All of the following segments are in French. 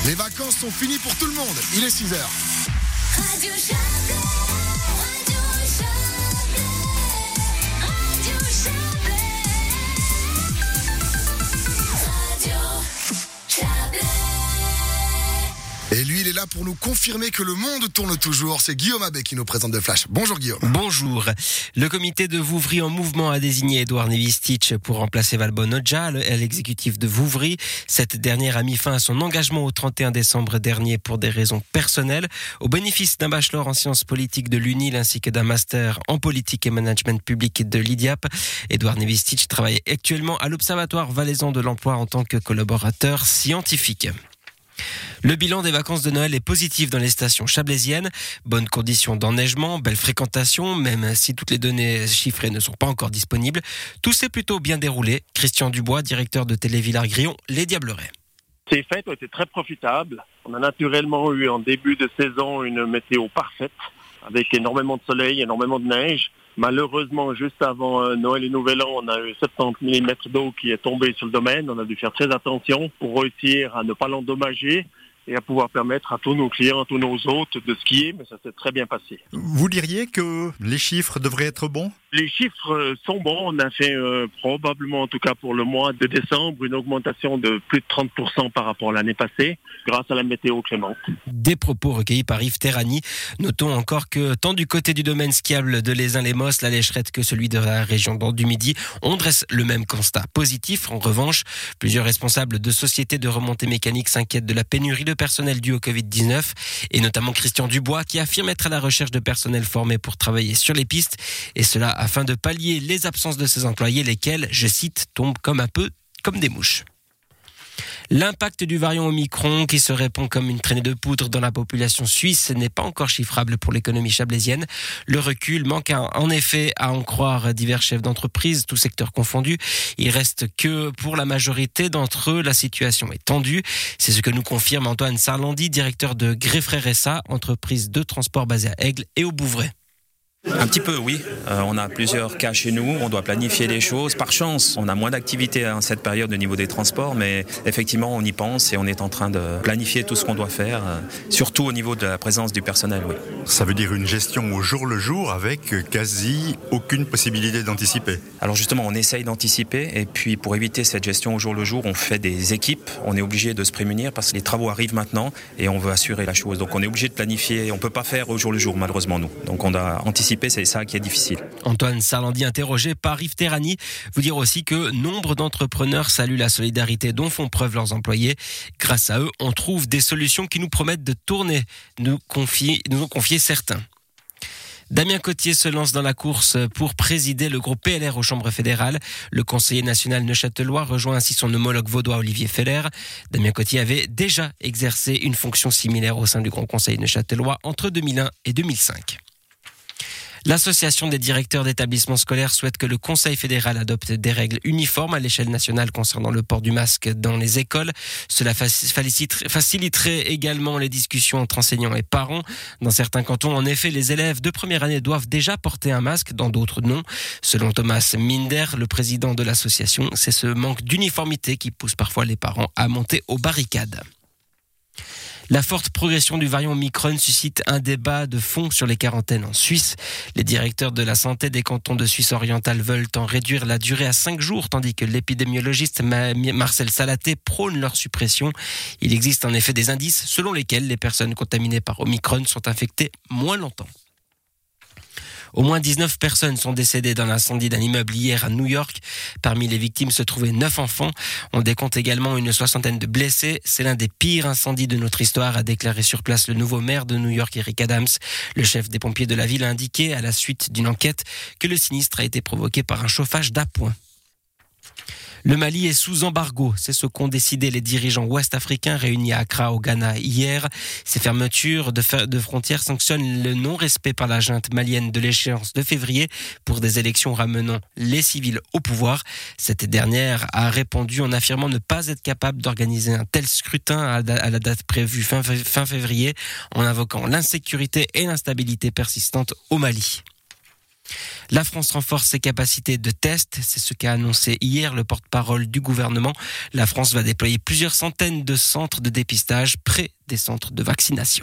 Les vacances sont finies pour tout le monde. Il est 6h. Radio Chablais, Radio Chablais, Radio Chablais, Radio Chablais. Et lui, il est là pour nous confirmer que le monde tourne toujours. C'est Guillaume Abbé qui nous présente de Flash. Bonjour Guillaume. Bonjour. Le comité de Vouvry en mouvement a désigné Edouard Nevistich pour remplacer Valbonne Odja à l'exécutif de Vouvry. Cette dernière a mis fin à son engagement au 31 décembre dernier pour des raisons personnelles, au bénéfice d'un bachelor en sciences politiques de l'UNIL ainsi que d'un master en politique et management public de l'IDIAP. Edouard Nevistich travaille actuellement à l'Observatoire valaisan de l'emploi en tant que collaborateur scientifique. Le bilan des vacances de Noël est positif dans les stations chablaisiennes. Bonnes conditions d'enneigement, belle fréquentation, même si toutes les données chiffrées ne sont pas encore disponibles. Tout s'est plutôt bien déroulé. Christian Dubois, directeur de Télé-Villard-Grillon, Les Diablerets. Ces fêtes ont été très profitables. On a naturellement eu en début de saison une météo parfaite, avec énormément de soleil, énormément de neige. Malheureusement, juste avant Noël et Nouvel An, on a eu 70 mm d'eau qui est tombée sur le domaine. On a dû faire très attention pour réussir à ne pas l'endommager et à pouvoir permettre à tous nos clients, à tous nos hôtes de skier, mais ça s'est très bien passé. Vous diriez que les chiffres devraient être bons ? Les chiffres sont bons. On a fait probablement, en tout cas pour le mois de décembre, une augmentation de plus de 30% par rapport à l'année passée, grâce à la météo clémente. Des propos recueillis par Yves Terrani. Notons encore que tant du côté du domaine skiable de Les-Uns-les-Mosses, la Lécherette, que celui de la région du Midi, on dresse le même constat positif. En revanche, plusieurs responsables de sociétés de remontée mécanique s'inquiètent de la pénurie de personnel due au Covid-19, et notamment Christian Dubois qui affirme être à la recherche de personnel formé pour travailler sur les pistes, et cela afin de pallier les absences de ses employés, lesquels, je cite, tombent comme des mouches. L'impact du variant Omicron qui se répand comme une traînée de poudre dans la population suisse n'est pas encore chiffrable pour l'économie chablaisienne. Le recul manque en effet à en croire divers chefs d'entreprise, tous secteurs confondus. Il reste que pour la majorité d'entre eux, la situation est tendue. C'est ce que nous confirme Antoine Sarlandi, directeur de Greffrère SA, entreprise de transport basée à Aigle et au Bouvray. Un petit peu, oui. On a plusieurs cas chez nous, on doit planifier les choses. Par chance, on a moins d'activité en cette période au niveau des transports, mais effectivement, on y pense et on est en train de planifier tout ce qu'on doit faire, surtout au niveau de la présence du personnel, oui. Ça veut dire une gestion au jour le jour avec quasi aucune possibilité d'anticiper. Alors justement, on essaye d'anticiper et puis pour éviter cette gestion au jour le jour, on fait des équipes. On est obligé de se prémunir parce que les travaux arrivent maintenant et on veut assurer la chose. Donc on est obligé de planifier, on ne peut pas faire au jour le jour malheureusement nous. Donc on doit anticiper. C'est ça qui est difficile. Antoine Sarlandi, interrogé par Yves Terrani, vous dire aussi que nombre d'entrepreneurs saluent la solidarité dont font preuve leurs employés. Grâce à eux, on trouve des solutions qui nous promettent de tourner, nous ont confié certains. Damien Cottier se lance dans la course pour présider le groupe PLR aux chambres fédérales. Le conseiller national neuchâtelois rejoint ainsi son homologue vaudois Olivier Feller. Damien Cottier avait déjà exercé une fonction similaire au sein du Grand Conseil neuchâtelois entre 2001 et 2005. L'association des directeurs d'établissements scolaires souhaite que le Conseil fédéral adopte des règles uniformes à l'échelle nationale concernant le port du masque dans les écoles. Cela faciliterait également les discussions entre enseignants et parents. Dans certains cantons, en effet, les élèves de première année doivent déjà porter un masque, dans d'autres non. Selon Thomas Minder, le président de l'association, c'est ce manque d'uniformité qui pousse parfois les parents à monter aux barricades. La forte progression du variant Omicron suscite un débat de fond sur les quarantaines en Suisse. Les directeurs de la santé des cantons de Suisse orientale veulent en réduire la durée à 5 jours, tandis que l'épidémiologiste Marcel Salaté prône leur suppression. Il existe en effet des indices selon lesquels les personnes contaminées par Omicron sont infectées moins longtemps. Au moins 19 personnes sont décédées dans l'incendie d'un immeuble hier à New York. Parmi les victimes se trouvaient 9 enfants. On décompte également une 60aine de blessés. C'est l'un des pires incendies de notre histoire, a déclaré sur place le nouveau maire de New York, Eric Adams. Le chef des pompiers de la ville a indiqué, à la suite d'une enquête, que le sinistre a été provoqué par un chauffage d'appoint. Le Mali est sous embargo, c'est ce qu'ont décidé les dirigeants ouest-africains réunis à Accra au Ghana hier. Ces fermetures de frontières sanctionnent le non-respect par la junte malienne de l'échéance de février pour des élections ramenant les civils au pouvoir. Cette dernière a répondu en affirmant ne pas être capable d'organiser un tel scrutin à la date prévue fin février, en invoquant l'insécurité et l'instabilité persistantes au Mali. La France renforce ses capacités de test. C'est ce qu'a annoncé hier le porte-parole du gouvernement. La France va déployer plusieurs centaines de centres de dépistage près des centres de vaccination.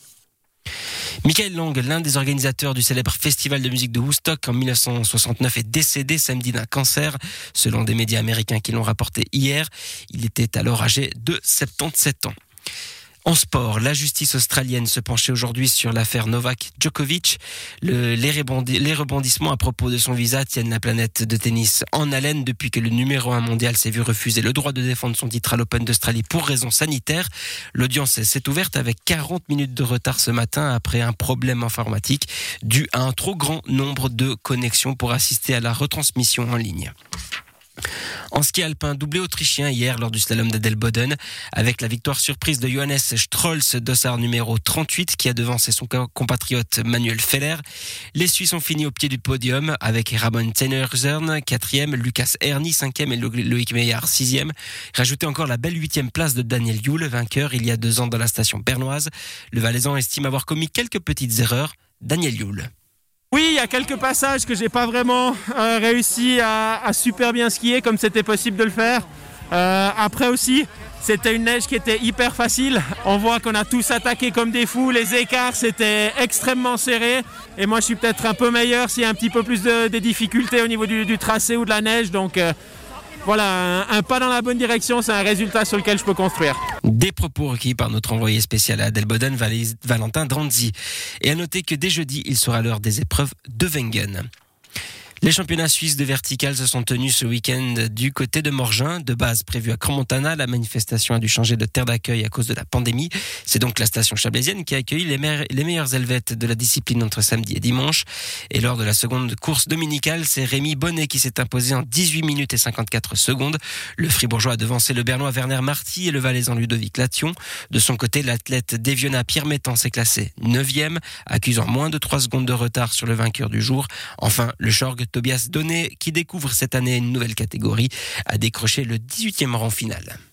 Michael Lang, l'un des organisateurs du célèbre festival de musique de Woodstock en 1969, est décédé samedi d'un cancer, selon des médias américains qui l'ont rapporté hier. Il était alors âgé de 77 ans. En sport, la justice australienne se penchait aujourd'hui sur l'affaire Novak Djokovic. Les rebondissements à propos de son visa tiennent la planète de tennis en haleine depuis que le numéro 1 mondial s'est vu refuser le droit de défendre son titre à l'Open d'Australie pour raisons sanitaires. L'audience s'est ouverte avec 40 minutes de retard ce matin après un problème informatique dû à un trop grand nombre de connexions pour assister à la retransmission en ligne. En ski alpin, doublé autrichien hier lors du slalom d'Adelboden, avec la victoire surprise de Johannes Strolz, dossard numéro 38, qui a devancé son compatriote Manuel Feller. Les Suisses ont fini au pied du podium avec Ramon Tennerzern, 4e, Lucas Erni, 5e et Loïc Meillard, 6e. Rajoutez encore la belle 8e place de Daniel Juhl, vainqueur il y a 2 ans dans la station bernoise. Le Valaisan estime avoir commis quelques petites erreurs. Daniel Juhl. Oui, il y a quelques passages que j'ai pas vraiment réussi à super bien skier comme c'était possible de le faire. Après aussi, c'était une neige qui était hyper facile. On voit qu'on a tous attaqué comme des fous. Les écarts, c'était extrêmement serré. Et moi, je suis peut-être un peu meilleur s'il y a un petit peu plus de difficultés au niveau du tracé ou de la neige. Donc voilà, un pas dans la bonne direction, c'est un résultat sur lequel je peux construire. Des propos requis par notre envoyé spécial à Adelboden, Valentin Dranzi. Et à noter que dès jeudi, il sera l'heure des épreuves de Wengen. Les championnats suisses de vertical se sont tenus ce week-end du côté de Morgin. De base prévue à Crans-Montana, la manifestation a dû changer de terre d'accueil à cause de la pandémie. C'est donc la station chablaisienne qui a accueilli les meilleurs helvètes de la discipline entre samedi et dimanche. Et lors de la seconde course dominicale, c'est Rémi Bonnet qui s'est imposé en 18 minutes et 54 secondes. Le Fribourgeois a devancé le Bernois Werner Marty et le Valaisan Ludovic Lation. De son côté, l'athlète d'Eviona Pierre Métan s'est classé 9e, accusant moins de 3 secondes de retard sur le vainqueur du jour. Enfin, le Schorg Tobias Donnet, qui découvre cette année une nouvelle catégorie, a décroché le 18e rang final.